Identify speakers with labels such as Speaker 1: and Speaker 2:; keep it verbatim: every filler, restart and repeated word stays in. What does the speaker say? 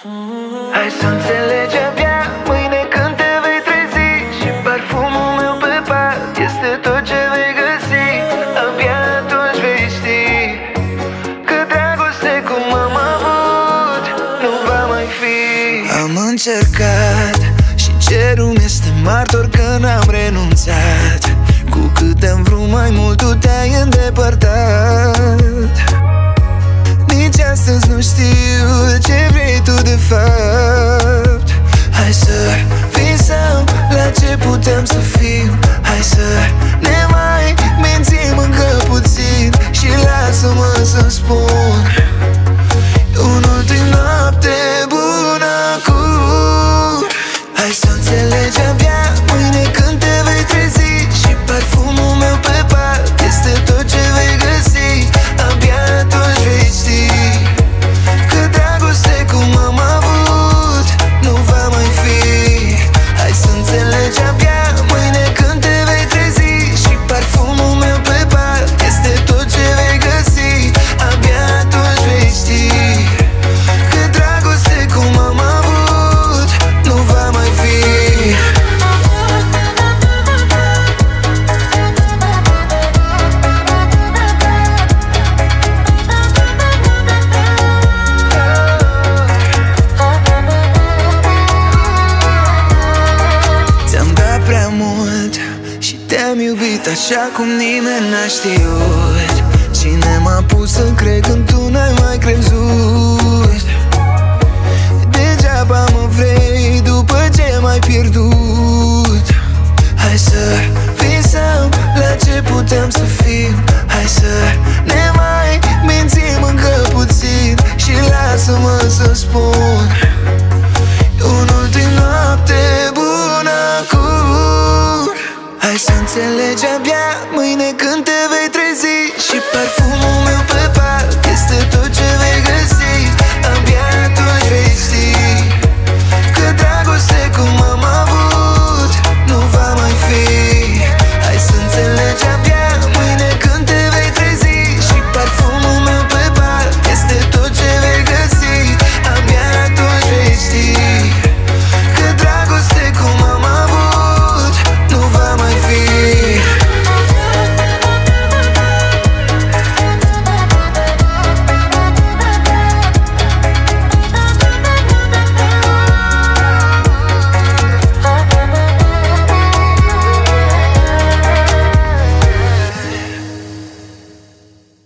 Speaker 1: Hai să înțelegi abia mâine când te vei trezi și parfumul meu pe pat este tot ce vei găsi. Abia atunci vei ști că dragoste cum am avut nu va mai fi.
Speaker 2: Am încercat și cerul este martor că n-am renunțat. Cu cât am vrut mai mult tu te-ai îndepărtat. Nici astăzi nu știu ce vrei tu de fapt. Hai să visăm la ce putem să fim. Hai să ne mai mințim încă puțin și lasă-mă să spun un ultim noapte bună acum. Hai să înțelegi abia mâine când te vei trezi și parfumul meu pe pat este tot ce vei găsi. Abia atunci vei ști că dragoste cum am avut nu va mai fi. Hai să înțelegi abia mâine când te vei trezi și parfumul meu pe pat este tot ce vei găsi. Abia atunci vei ști că dragoste cum am avut nu va mai fi. Ți-am dat prea mult și te-am iubit așa cum nimeni n-a știut. Cine m-a pus să cred când tu n-ai mai crezut? Degeaba mă vrei după ce m-ai pierdut. Hai să visăm la ce putem să fim. Hai să ne mai mințim încă puțin și lasă-mă să spun un ultim noapte bună acum. Hai să înțelegi abia mâine când